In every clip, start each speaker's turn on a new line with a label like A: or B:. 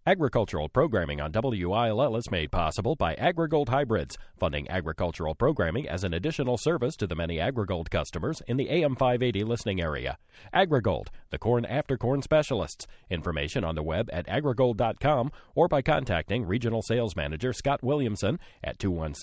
A: Agricultural programming on WILL is made possible by AgriGold Hybrids, funding agricultural programming as an additional service to the many AgriGold customers in the AM 580 listening area. AgriGold, the corn after corn specialists. Information on the web at agrigold.com or by contacting Regional Sales Manager Scott Williamson at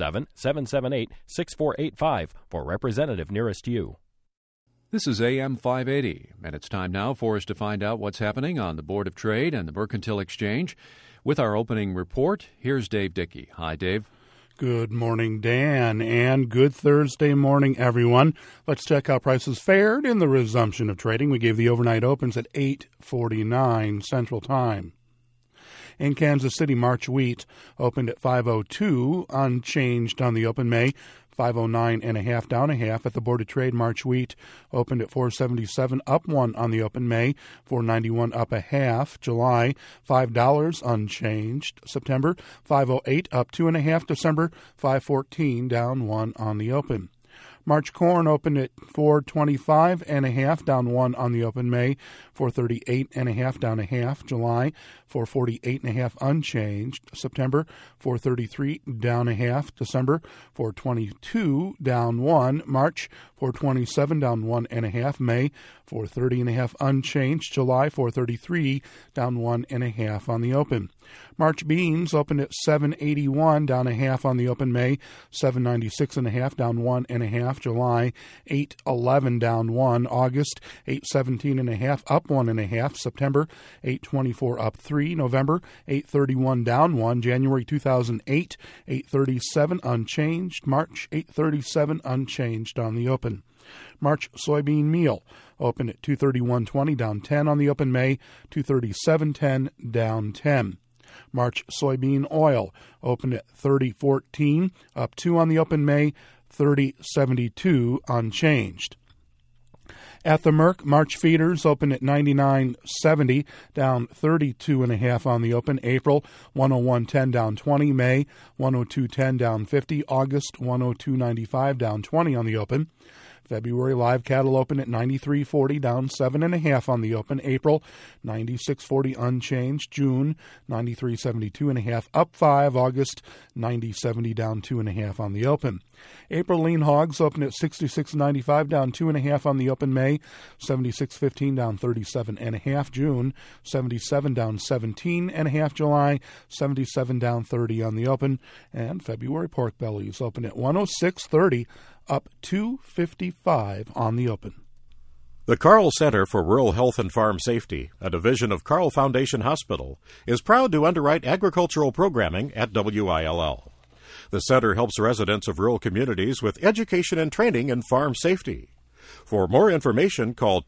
A: 217-778-6485 for representative nearest you.
B: This is AM 580, and it's time now for us to find out what's happening on the Board of Trade and the Mercantile Exchange. With our opening report, here's Dave Dickey. Hi, Dave.
C: Good morning, Dan, and good Thursday morning, everyone. Let's check how prices fared in the resumption of trading. We gave the overnight opens at 8:49 Central Time. In Kansas City, March wheat opened at 502, unchanged on the open. May 509.5, down a half. At the Board of Trade, March wheat opened at 477, up 1 on the open. May 491, up a half. July $5, unchanged. September 508, up 2.5. December 514, down 1 on the open. March corn opened at 425.5, down 1 on the open. May 438.5, down a half. July 448.5, unchanged. September 433, down a half. December 422, down 1. March 427, down 1.5. May 430.5, unchanged. July 433, down 1.5 on the open. March beans opened at 781, down a half on the open. May 796.5, down 1.5. July 811, down 1. August 817.5, up 1.5. September 824, up 3. November 831, down 1. January 2008 837, unchanged. March 837, unchanged on the open. March soybean meal opened at 231.20, down 10 on the open. May 237.10, down 10. March soybean oil opened at 30.14, up 2 on the open. May 30.72, unchanged. At the Merc, March feeders opened at 99.70, down 32.5 on the open. April 101.10, down 20. May 102.10, down 50. August 102.95, down 20 on the open. February live cattle opened at 93.40, down 7.5 on the open. April 96.40, unchanged. June 93.72.5, up 5. August 90.70, down 2.5 on the open. April lean hogs opened at 66.95, down 2.5 on the open. May 76.15, down 37.5. June 77, down 17.5. July 77, down 30 on the open. And February pork bellies opened at 106.30, up 2.55 on the open.
D: The Carle Center for Rural Health and Farm Safety, a division of Carle Foundation Hospital, is proud to underwrite agricultural programming at WILL. The center helps residents of rural communities with education and training in farm safety. For more information, call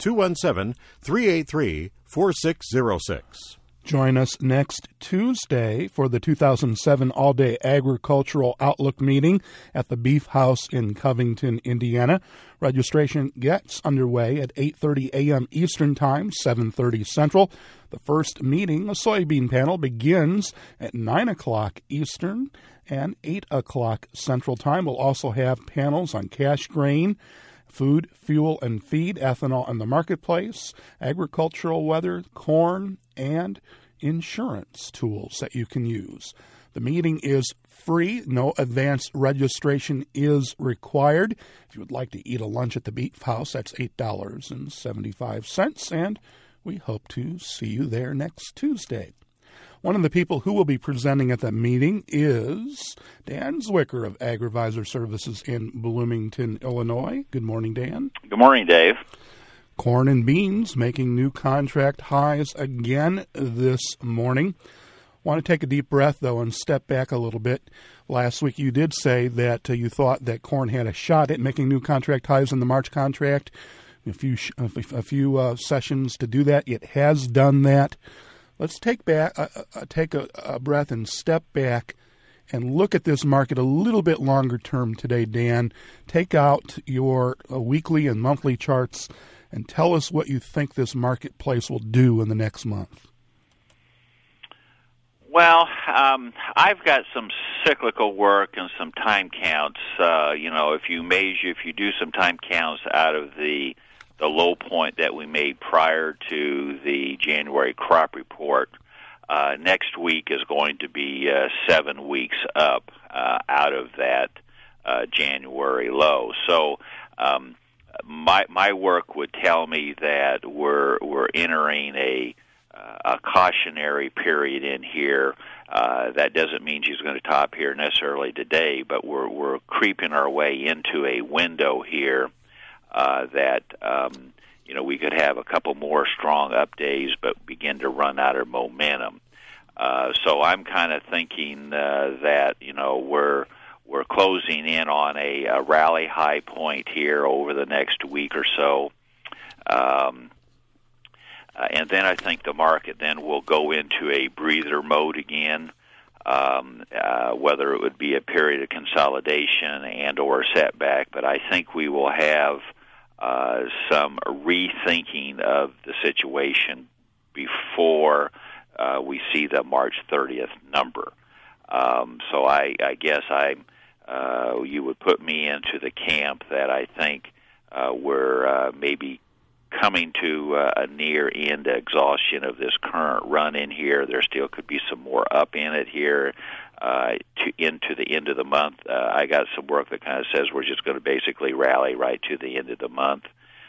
D: 217-383-4606.
C: Join us next Tuesday for the 2007 All-Day Agricultural Outlook meeting at the Beef House in Covington, Indiana. Registration gets underway at 8:30 a.m. Eastern Time, 7:30 Central. The first meeting, a soybean panel, begins at 9 o'clock Eastern and 8 o'clock Central Time. We'll also have panels on cash grain, food, fuel, and feed, ethanol in the marketplace, agricultural weather, corn, and insurance tools that you can use. The meeting is free. No advance registration is required. If you would like to eat a lunch at the Beef House, that's $8.75, and we hope to see you there next Tuesday. One of the people who will be presenting at that meeting is Dan Zwicker of AgriVisor Services in Bloomington, Illinois. Good morning, Dan.
E: Good morning, Dave.
C: Corn and beans making new contract highs again this morning. Want to take a deep breath, though, and step back a little bit. Last week you did say that you thought that corn had a shot at making new contract highs in the March contract. A few sessions to do that. It has done that. Let's take a breath and step back and look at this market a little bit longer term today, Dan. Take out your weekly and monthly charts and tell us what you think this marketplace will do in the next month.
E: Well, I've got some cyclical work and some time counts. If you do some time counts out of the low point that we made prior to the January crop report, Next week is going to be 7 weeks up out of that January low. So my work would tell me that we're entering a cautionary period in here. That doesn't mean she's going to top here necessarily today, but we're creeping our way into a window here that we could have a couple more strong up days, but begin to run out of momentum. So I'm kind of thinking that we're closing in on a rally high point here over the next week or so. And then I think the market then will go into a breather mode again, whether it would be a period of consolidation and or setback. But I think we will have some rethinking of the situation before we see the March 30th number. So I guess you would put me into the camp that I think we're maybe coming to a near end exhaustion of this current run in here. There still could be some more up in it here into the end of the month. I got some work that kind of says we're just going to basically rally right to the end of the month.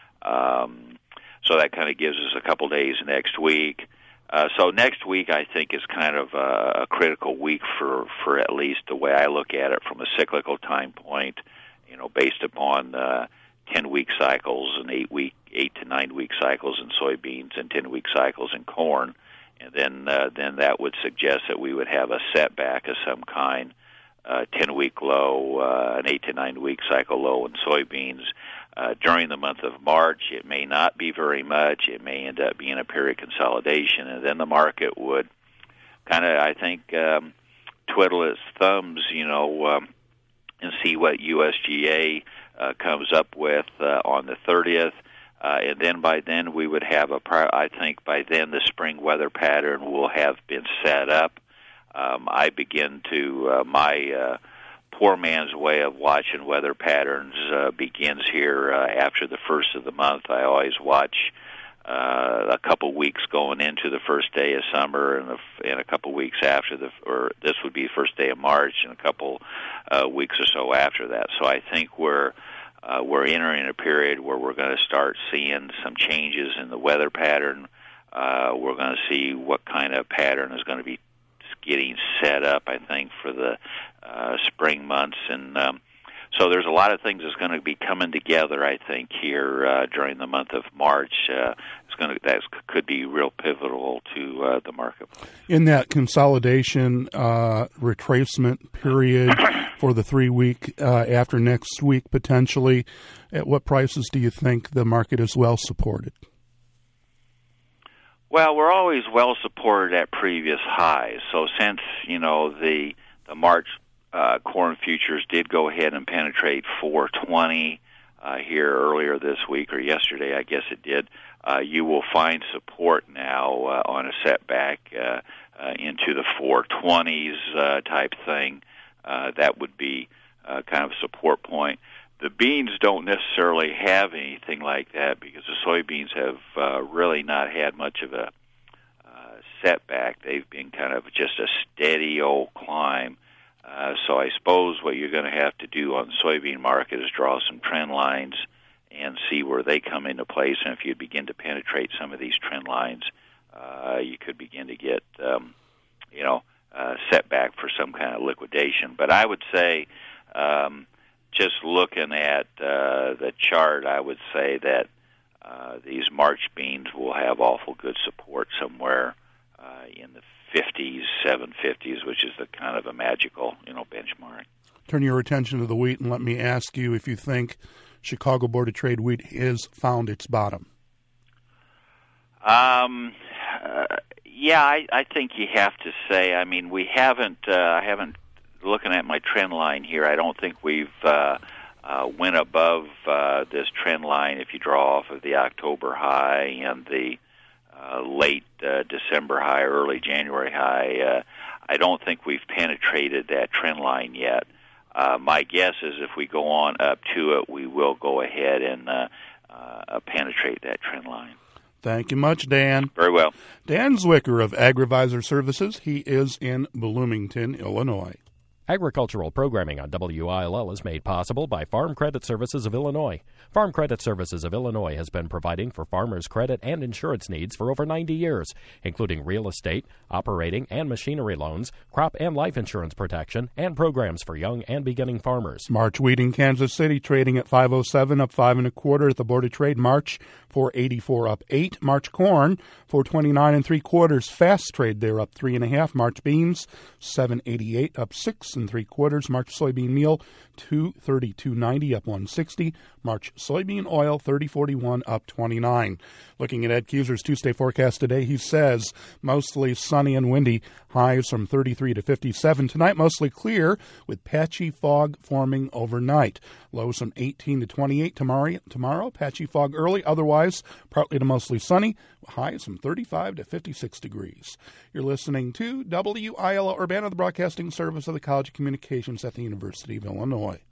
E: So that kind of gives us a couple days next week. So next week, I think, is kind of a critical week for at least the way I look at it from a cyclical time point, based upon 10-week cycles and 8 to 9 week cycles in soybeans and 10-week cycles in corn. And then that would suggest that we would have a setback of some kind, 10-week low, an 8 to 9 week cycle low in soybeans. During the month of March, it may not be very much. It may end up being a period of consolidation, and then the market would kind of, I think, twiddle its thumbs, and see what USGA comes up with on the 30th. And then by then we would have I think by then the spring weather pattern will have been set up. I begin to, my poor man's way of watching weather patterns begins here after the first of the month. I always watch a couple weeks going into the first day of summer and a couple weeks after or this would be the first day of March and a couple weeks or so after that. So I think we're entering a period where we're going to start seeing some changes in the weather pattern. We're going to see what kind of pattern is going to be getting set up, I think, for the spring months. And so there's a lot of things that's going to be coming together, I think, here during the month of March. That could be real pivotal to the marketplace.
C: In that consolidation retracement period for the 3 week after next week, potentially, at what prices do you think the market is well supported?
E: Well, we're always well supported at previous highs. So since, the March corn futures did go ahead and penetrate 420 here earlier this week, or yesterday, I guess it did, you will find support now on a setback into the 420s type thing. That would be kind of a support point. The beans don't necessarily have anything like that because the soybeans have really not had much of a setback. They've been kind of just a steady old climb. So I suppose what you're going to have to do on the soybean market is draw some trend lines and see where they come into place. And if you begin to penetrate some of these trend lines, you could begin to get, setback for some kind of liquidation. But I would say, just looking at the chart, I would say that these March beans will have awful good support somewhere in the 50s, 750s, which is the kind of a magical, benchmark.
C: Turn your attention to the wheat and let me ask you if you think Chicago Board of Trade wheat has found its bottom.
E: Yeah, I think you have to say. I mean, we haven't. I haven't. Looking at my trend line here, I don't think we've went above this trend line. If you draw off of the October high and the late December high, early January high, I don't think we've penetrated that trend line yet. My guess is if we go on up to it, we will go ahead and penetrate that trend line.
C: Thank you much, Dan.
E: Very well.
C: Dan Zwicker of AgriVisor Services. He is in Bloomington, Illinois.
A: Agricultural programming on WILL is made possible by Farm Credit Services of Illinois. Farm Credit Services of Illinois has been providing for farmers' credit and insurance needs for over 90 years, including real estate, operating and machinery loans, crop and life insurance protection, and programs for young and beginning farmers.
C: March wheat in Kansas City trading at 507, up 5 1/4 at the Board of Trade. March 484, up 8. March corn 429 3/4. Fast trade there, up 3 1/2. March beans 788, up 6 3/4. March soybean meal 232.90, up 160. March soybean oil 30.41, up 29. Looking at Ed Keyser's Tuesday forecast today, he says mostly sunny and windy, highs from 33 to 57. Tonight mostly clear with patchy fog forming overnight. Lows from 18 to 28 tomorrow. Patchy fog early, otherwise partly to mostly sunny. Highs from 35 to 56 degrees. You're listening to WILL Urbana, the broadcasting service of the College of Communications at the University of Illinois.